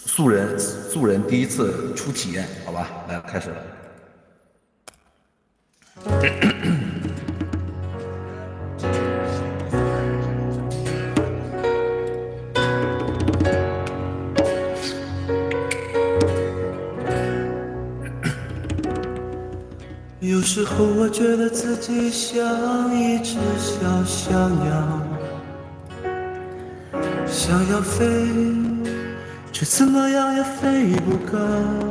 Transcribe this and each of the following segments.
素人第一次初体验，好吧，来开始了。 有时候我觉得自己像一只小小鸟，想要飞，却怎么样也飞不高。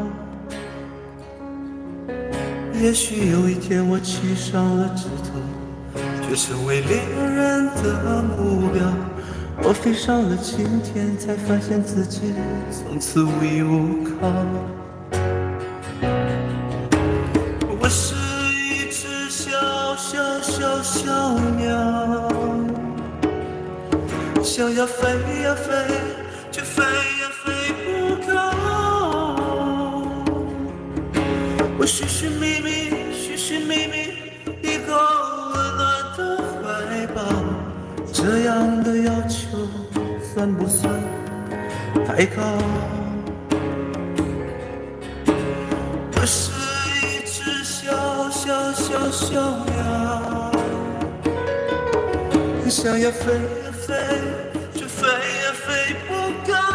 也许有一天我栖上了枝头，却成为猎人的目标。我飞上了青天，才发现自己从此无依无靠。我是一只小小鸟，想要飞呀飞，却飞呀飞不高。我寻寻觅觅一个温暖的怀抱，这样的要求算不算太高？我是一只小鸟，想要飞呀飞，却飞呀飞不高。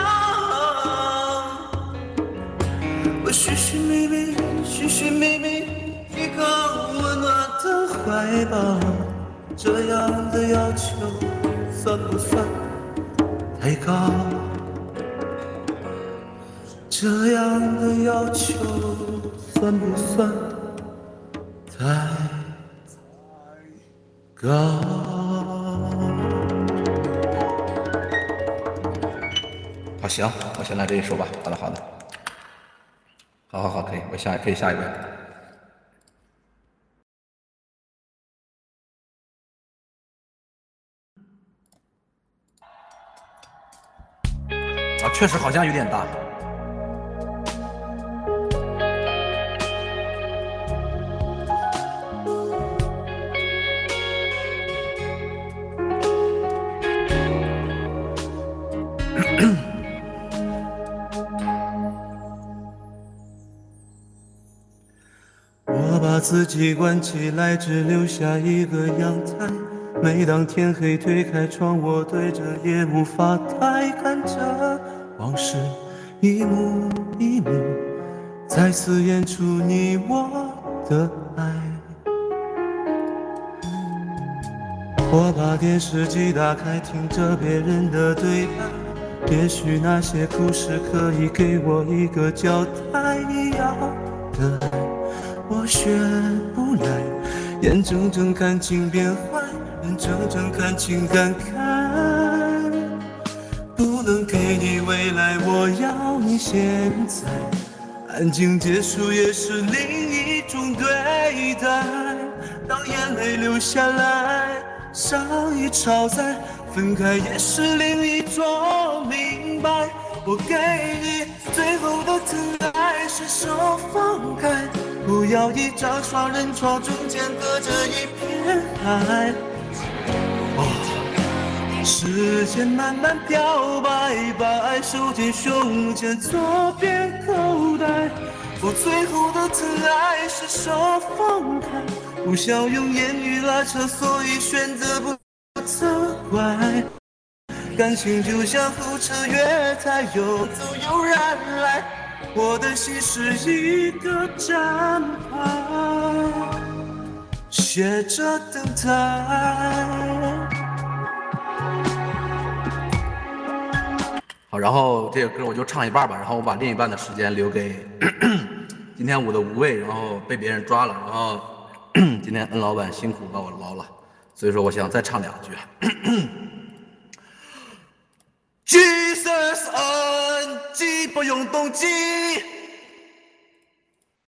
我寻寻觅觅一个温暖的怀抱，这样的要求算不算太高？这样的要求算不算太高？ 好，行，我先来这一首吧。好的，好的，好，可以，可以下一位。啊，确实好像有点大。 我把自己关起来，只留下一个阳台。每当天黑推开窗，我对着夜幕发呆，看着往事一幕一幕再次演出你我的爱。我把电视机打开，听着别人的对白，也许那些故事可以给我一个交代。你要的爱我学不来，眼睁睁看情变坏，眼睁睁看情感开。不能给你未来，我要你现在。安静结束也是另一种对待。当眼泪流下来，伤已超载，分开也是另一种明白。我给你最后的疼爱，是手放开，不要一张双人床，中间隔着一片海。时间慢慢飘，把爱收进胸前左边口袋。我最后的疼爱是手放开，不想用言语拉扯，所以选择不责怪。感情就像候车月台，有走有人来，我的心是一个站牌，写着等待。 好，然后这个歌我就唱一半吧，然后我把另一半的时间留给今天我的无畏，然后被别人抓了，然后今天恩老板辛苦把我捞了，所以说我想再唱两句。Jesus 恩基不用动机。